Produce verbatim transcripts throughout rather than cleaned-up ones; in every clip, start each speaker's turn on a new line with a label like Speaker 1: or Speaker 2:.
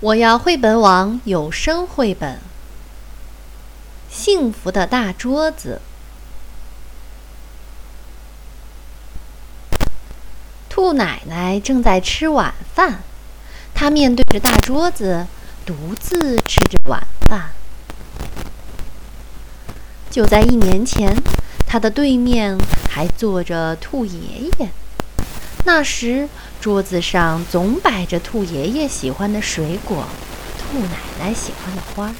Speaker 1: 我要绘本网有声绘本《幸福的大桌子》。兔奶奶正在吃晚饭，她面对着大桌子，独自吃着晚饭。就在一年前，她的对面还坐着兔爷爷。那时，桌子上总摆着兔爷爷喜欢的水果，兔奶奶喜欢的花。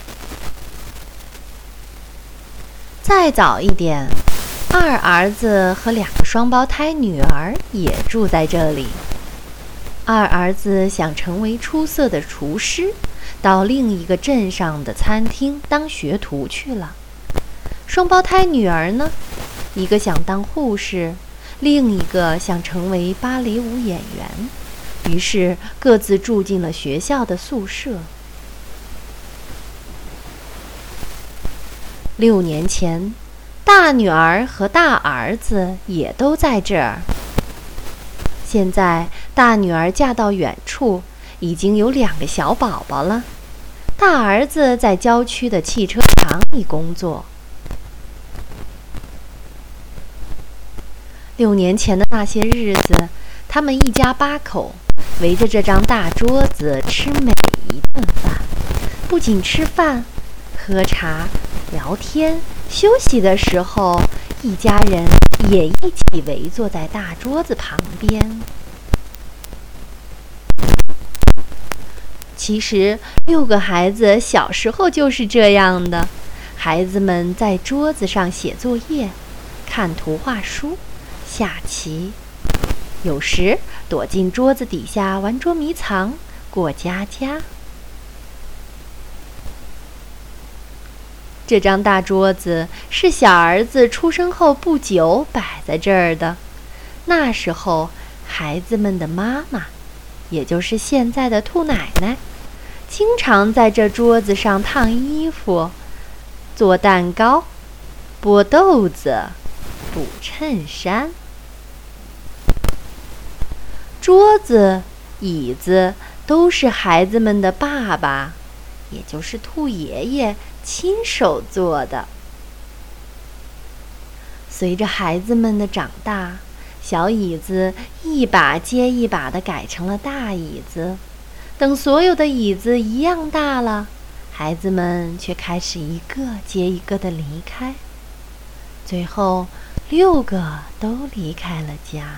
Speaker 1: 再早一点，二儿子和两个双胞胎女儿也住在这里。二儿子想成为出色的厨师，到另一个镇上的餐厅当学徒去了。双胞胎女儿呢，一个想当护士，另一个想成为芭蕾舞演员，于是各自住进了学校的宿舍。六年前，大女儿和大儿子也都在这儿。现在，大女儿嫁到远处，已经有两个小宝宝了。大儿子在郊区的汽车厂里工作。六年前的那些日子，他们一家八口围着这张大桌子吃每一顿饭，不仅吃饭、喝茶、聊天，休息的时候，一家人也一起围坐在大桌子旁边。其实，六个孩子小时候就是这样的。孩子们在桌子上写作业、看图画书、下棋，有时躲进桌子底下玩捉迷藏、过家家。这张大桌子是小儿子出生后不久摆在这儿的。那时候，孩子们的妈妈，也就是现在的兔奶奶，经常在这桌子上烫衣服、做蛋糕、剥豆子、补衬衫。桌子、椅子都是孩子们的爸爸，也就是兔爷爷亲手做的。随着孩子们的长大，小椅子一把接一把地改成了大椅子。等所有的椅子一样大了，孩子们却开始一个接一个地离开。最后，六个都离开了家。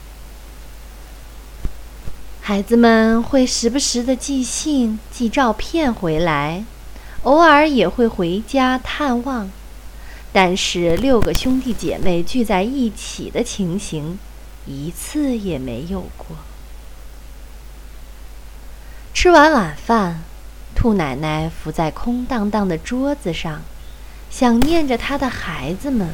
Speaker 1: 孩子们会时不时地寄信、寄照片回来，偶尔也会回家探望。但是六个兄弟姐妹聚在一起的情形，一次也没有过。吃完晚饭，兔奶奶伏在空荡荡的桌子上，想念着她的孩子们。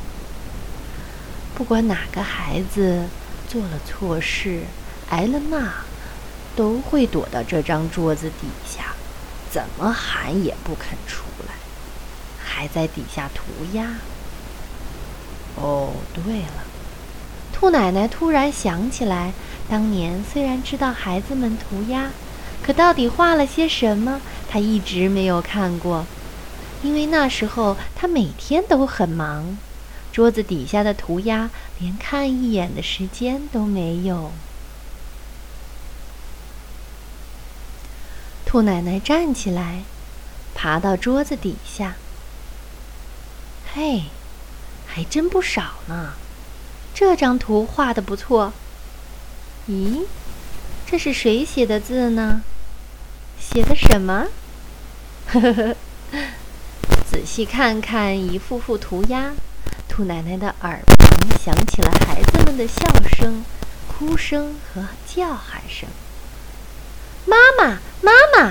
Speaker 1: 不管哪个孩子做了错事，挨了骂，都会躲到这张桌子底下，怎么喊也不肯出来，还在底下涂鸦。哦，对了，兔奶奶突然想起来，当年虽然知道孩子们涂鸦，可到底画了些什么，她一直没有看过，因为那时候她每天都很忙，桌子底下的涂鸦连看一眼的时间都没有。兔奶奶站起来，爬到桌子底下。嘿，还真不少呢，这张图画得不错。咦，这是谁写的字呢？写的什么？呵呵呵，仔细看看一幅幅涂鸦，兔奶奶的耳旁响起了孩子们的笑声、哭声和叫喊声。妈妈，妈妈，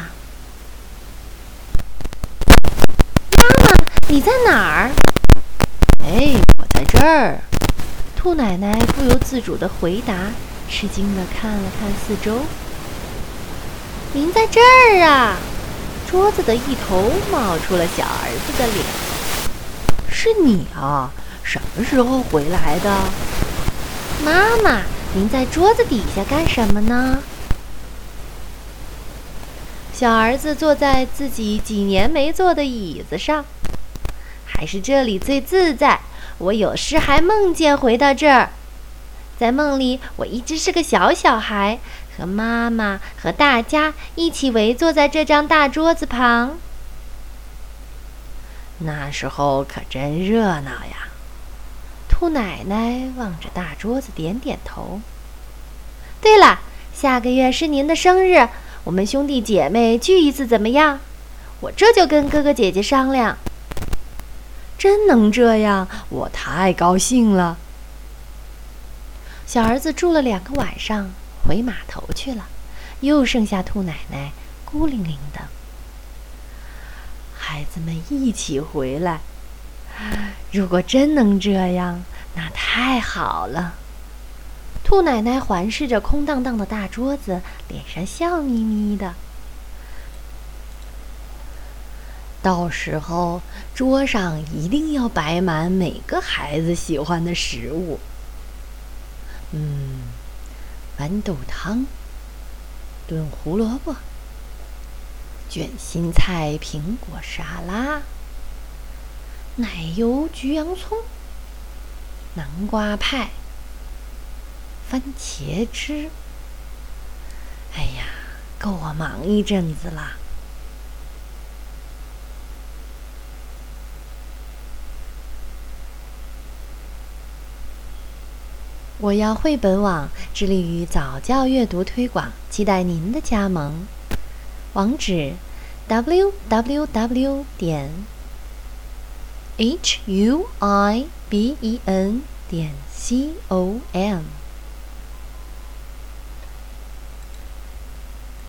Speaker 1: 妈妈，你在哪儿？哎，我在这儿。兔奶奶不由自主地回答，吃惊地看了看四周。您在这儿啊！桌子的一头冒出了小儿子的脸。是你啊？什么时候回来的？妈妈，您在桌子底下干什么呢？ 小儿子坐在自己几年没坐的椅子上，还是这里最自在。我有时还梦见回到这儿，在梦里我一直是个小小孩，和妈妈和大家一起围坐在这张大桌子旁。那时候可真热闹呀！兔奶奶望着大桌子点点头。对了，下个月是您的生日，我们兄弟姐妹聚一次怎么样？我这就跟哥哥姐姐商量。真能这样，我太高兴了。小儿子住了两个晚上，回码头去了，又剩下兔奶奶孤零零的。孩子们一起回来，如果真能这样，那太好了。兔奶奶环视着空荡荡的大桌子，脸上笑眯眯的。到时候桌上一定要摆满每个孩子喜欢的食物。嗯，豌豆汤，炖胡萝卜，卷心菜苹果沙拉，奶油焗洋葱，南瓜派，番茄汁。哎呀，够我忙一阵子啦。我要绘本网致力于早教阅读推广，期待您的加盟。网址 double-u double-u double-u 点 h u i b e n 点 c o m